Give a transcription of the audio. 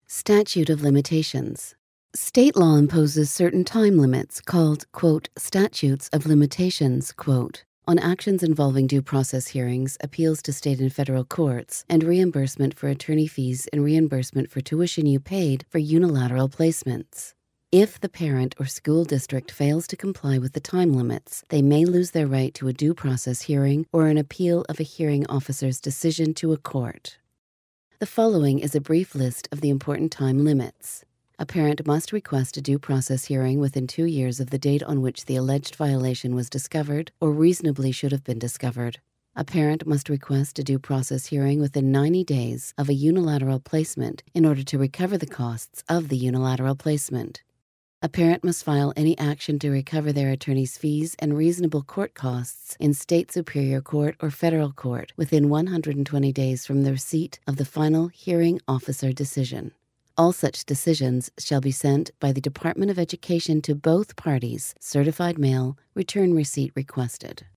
Statute of limitations. State law imposes certain time limits called, quote, statutes of limitations, quote, on actions involving due process hearings, appeals to state and federal courts, and reimbursement for attorney fees and reimbursement for tuition you paid for unilateral placements. If the parent or school district fails to comply with the time limits, they may lose their right to a due process hearing or an appeal of a hearing officer's decision to a court. The following is a brief list of the important time limits. A parent must request a due process hearing within 2 years of the date on which the alleged violation was discovered or reasonably should have been discovered. A parent must request a due process hearing within 90 days of a unilateral placement in order to recover the costs of the unilateral placement. A parent must file any action to recover their attorney's fees and reasonable court costs in state superior court or federal court within 120 days from the receipt of the final hearing officer decision. All such decisions shall be sent by the Department of Education to both parties, certified mail, return receipt requested.